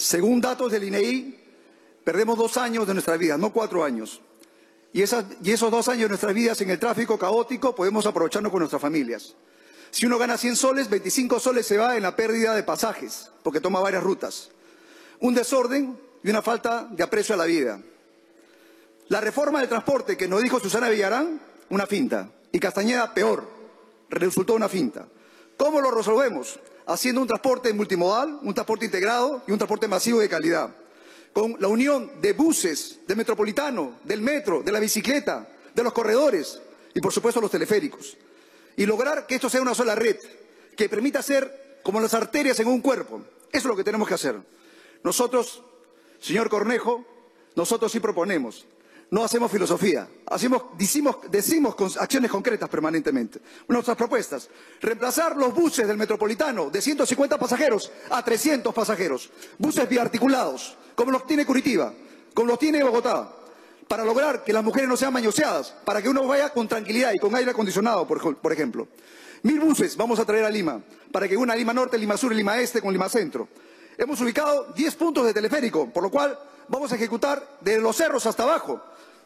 Según datos del INEI, perdemos 2 años de nuestra vida, no 4 años. Y esos 2 años de nuestras vidas en el tráfico caótico podemos aprovecharnos con nuestras familias. Si uno gana 100 soles, 25 soles se va en la pérdida de pasajes, porque toma varias rutas. Un desorden y una falta de aprecio a la vida. La reforma del transporte que nos dijo Susana Villarán, una finta. Y Castañeda, peor, resultó una finta. ¿Cómo lo resolvemos? Haciendo un transporte multimodal, un transporte integrado y un transporte masivo de calidad. Con la unión de buses, del metropolitano, del metro, de la bicicleta, de los corredores y por supuesto los teleféricos. Y lograr que esto sea una sola red, que permita ser como las arterias en un cuerpo. Eso es lo que tenemos que hacer. Nosotros, señor Cornejo, nosotros sí proponemos. No hacemos filosofía, decimos con acciones concretas permanentemente. Nuestras propuestas, reemplazar los buses del metropolitano de 150 pasajeros a 300 pasajeros. Buses biarticulados, como los tiene Curitiba, como los tiene Bogotá, para lograr que las mujeres no sean mañoseadas, para que uno vaya con tranquilidad y con aire acondicionado, por ejemplo. 1000 buses vamos a traer a Lima, para que una Lima Norte, Lima Sur y Lima Este con Lima Centro. Hemos ubicado 10 puntos de teleférico, por lo cual vamos a ejecutar de Los Cerros hasta abajo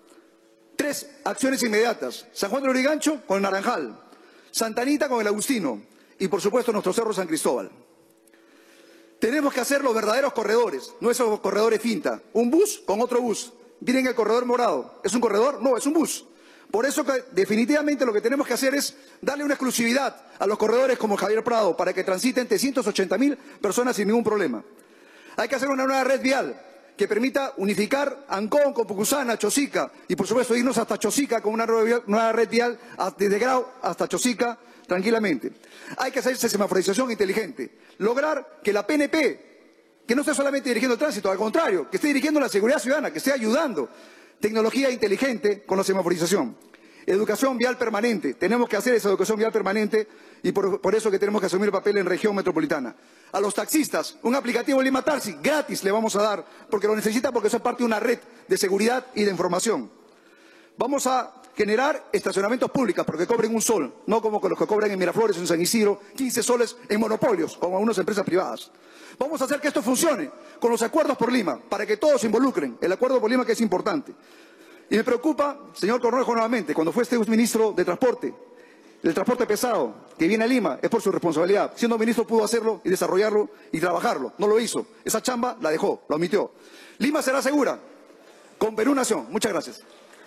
3 acciones inmediatas. San Juan de Lurigancho con el Naranjal, Santa Anita con el Agustino y por supuesto nuestro Cerro San Cristóbal. Tenemos que hacer los verdaderos corredores, no esos corredores finta. Un bus con otro bus. Miren el corredor morado. ¿Es un corredor? No, es un bus. Por eso que definitivamente lo que tenemos que hacer es darle una exclusividad a los corredores como Javier Prado para que transiten 380.000 personas sin ningún problema. Hay que hacer una nueva red vial que permita unificar Ancón con Pucusana, Chosica y por supuesto irnos hasta Chosica con una nueva red vial desde Grau hasta Chosica tranquilamente. Hay que hacerse semaforización inteligente, lograr que la PNP, que no esté solamente dirigiendo el tránsito, al contrario, que esté dirigiendo la seguridad ciudadana, que esté ayudando. Tecnología inteligente con la semaforización. Educación vial permanente. Tenemos que hacer esa educación vial permanente y por eso que tenemos que asumir el papel en región metropolitana. A los taxistas, un aplicativo Lima Taxi, gratis le vamos a dar, porque lo necesitan porque eso es parte de una red de seguridad y de información. Vamos a generar estacionamientos públicos porque cobren un sol, no como los que cobran en Miraflores o en San Isidro, 15 soles en monopolios, como algunas empresas privadas. Vamos a hacer que esto funcione con los acuerdos por Lima, para que todos se involucren. El acuerdo por Lima que es importante. Y me preocupa, señor Cornejo, nuevamente, cuando fue usted ministro de Transporte, el transporte pesado que viene a Lima es por su responsabilidad. Siendo ministro pudo hacerlo y desarrollarlo y trabajarlo. No lo hizo. Esa chamba la dejó, la omitió. Lima será segura con Perú Nación. Muchas gracias.